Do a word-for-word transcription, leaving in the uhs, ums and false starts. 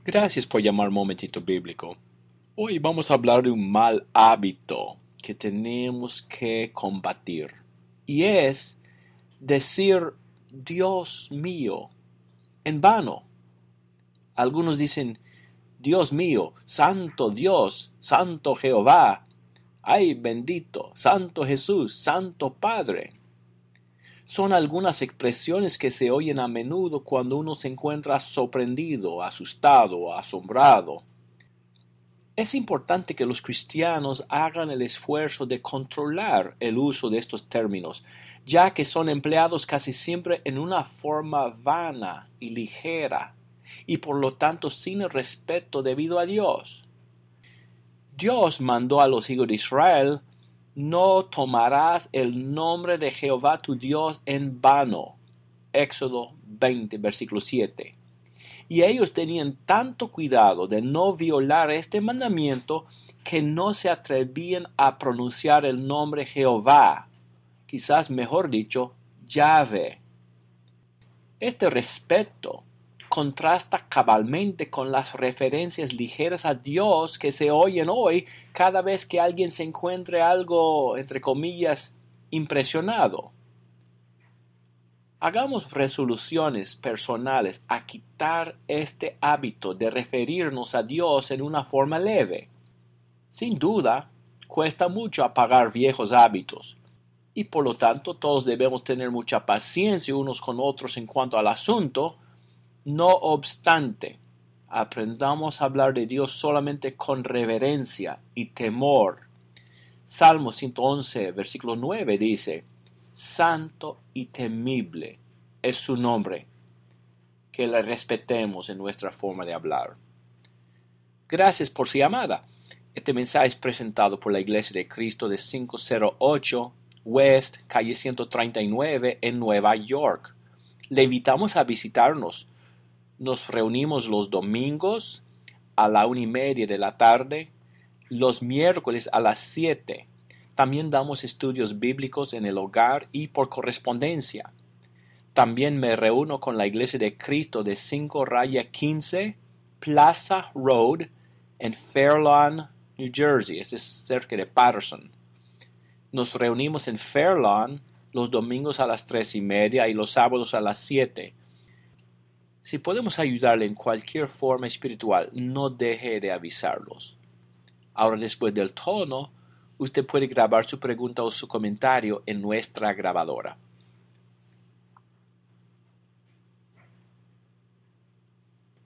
Gracias por llamar Momentito Bíblico. Hoy vamos a hablar de un mal hábito que tenemos que combatir. Y es decir, Dios mío, en vano. Algunos dicen, Dios mío, santo Dios, santo Jehová, ay bendito, santo Jesús, santo Padre. Son algunas expresiones que se oyen a menudo cuando uno se encuentra sorprendido, asustado o asombrado. Es importante que los cristianos hagan el esfuerzo de controlar el uso de estos términos, ya que son empleados casi siempre en una forma vana y ligera, y por lo tanto sin el respeto debido a Dios. Dios mandó a los hijos de Israel: no tomarás el nombre de Jehová tu Dios en vano. Éxodo veinte, versículo siete. Y ellos tenían tanto cuidado de no violar este mandamiento que no se atrevían a pronunciar el nombre Jehová, quizás mejor dicho, Yahvé. Este respeto contrasta cabalmente con las referencias ligeras a Dios que se oyen hoy cada vez que alguien se encuentre algo, entre comillas, impresionado. Hagamos resoluciones personales a quitar este hábito de referirnos a Dios en una forma leve. Sin duda, cuesta mucho apagar viejos hábitos, y por lo tanto todos debemos tener mucha paciencia unos con otros en cuanto al asunto. No obstante, aprendamos a hablar de Dios solamente con reverencia y temor. Salmo ciento once, versículo nueve dice: Santo y temible es su nombre, que le respetemos en nuestra forma de hablar. Gracias por su llamada. Este mensaje es presentado por la Iglesia de Cristo de quinientos ocho West, calle ciento treinta y nueve en Nueva York. Le invitamos a visitarnos. Nos reunimos los domingos a la una y media de la tarde, los miércoles a las siete. También damos estudios bíblicos en el hogar y por correspondencia. También me reúno con la Iglesia de Cristo de cinco raya quince Plaza Road en Fairlawn, New Jersey. Este es cerca de Patterson. Nos reunimos en Fairlawn los domingos a las tres y media y los sábados a las siete. Si podemos ayudarle en cualquier forma espiritual, no deje de avisarlos. Ahora, después del tono, usted puede grabar su pregunta o su comentario en nuestra grabadora.